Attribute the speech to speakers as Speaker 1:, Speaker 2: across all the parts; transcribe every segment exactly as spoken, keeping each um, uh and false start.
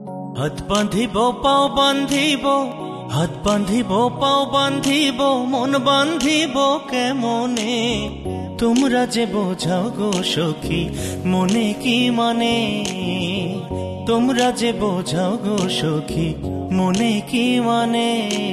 Speaker 1: হাত বান্ধিব পাও বান্ধিব, হাত বান্ধিব পাও বান্ধিব, মন বান্ধিব কেমনে? তোমরা যে বোঝাও গো সখী মনে কি মানে, তোমরা যে বোঝাও গো সখী মনে কি মানে।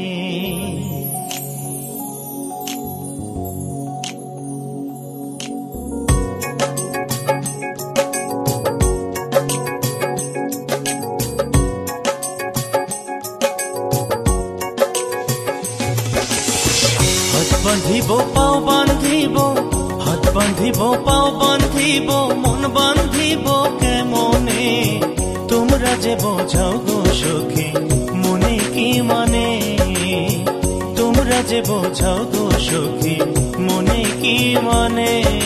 Speaker 1: বান্ধিব পাও বান্ধিব, হাত বান্ধিব পাও বান্ধিব, মন বান্ধিব কেমনে? তোমরা যে বোঝাও গো সখী মনে কি মানে, তোমরা যে বোঝাও গো সখী মনে কি মানে।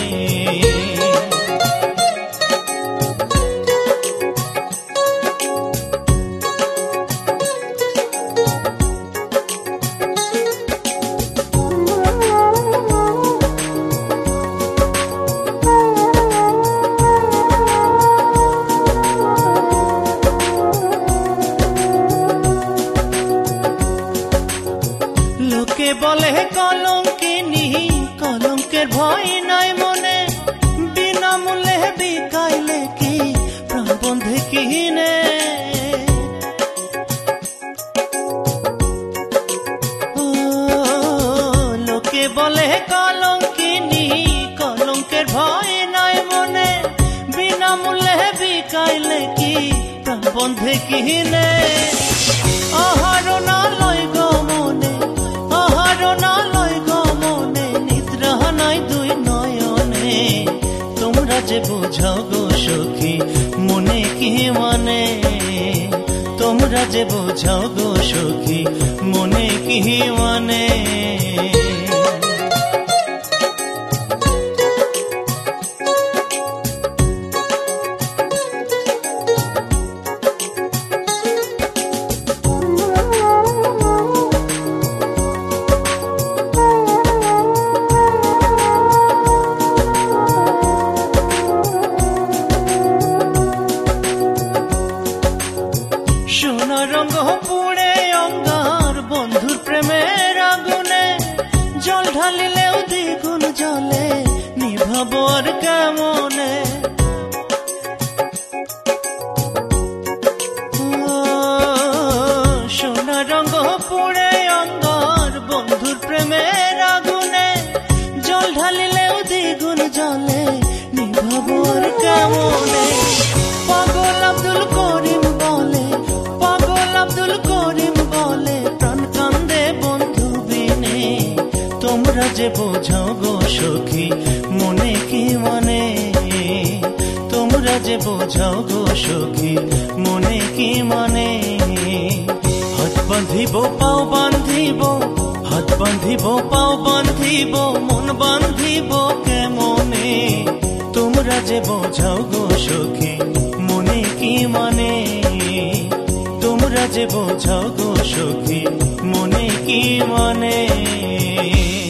Speaker 1: লোকে বলে কলঙ্কিনী, কলঙ্কের ভয় নাই মনে, বিনামূল্যে বিকাইলে কি প্রাণ বন্ধে কিনে। ও লোকে বলে কলঙ্কিনী, কলঙ্কের ভয় নাই মনে, বিনামূল্যে বিকাইলে কি প্রাণ বন্ধে কিনে। আহার না লয় গো মনে, আহার না লয় গো মনে, নিদ্রা নাই দুই নয়নে। তোমরা যে বোঝাও গো সখী মনে কি মানে, তোমরা যে বোঝাও গো সখী মনে কি মানে। সোনা রঙ পুড়ে অঙ্গার বন্ধুর প্রেমের আগুনে, জল ঢালিলেও দ্বিগুণ জলে নিভাবো আর কেমনে। সোনা রঙ পুড়ে অঙ্গার বন্ধুর প্রেমের আগুনে, জল ঢালিলেও দ্বিগুণ জলে নিভাবো আর কেমনে। পাগল আব্দুল করিম বলে, পাগল আব্দুল করিম বলে, প্রাণ কান্দে বন্ধু বিনে। তোমরা যে বোঝাও গো সখী মনে কি মানে, তোমরা যে বোঝাও গো সখী মনে কি মানে। হাত বান্ধিব পাও বান্ধিব, হাত বান্ধিব পাও বান্ধিব, মন বান্ধিব কেমনে? তোমরা যে বোঝাও গো সখী মনে কি মানে, তোমরা যে বোঝাও গো সখী মনে কি মানে।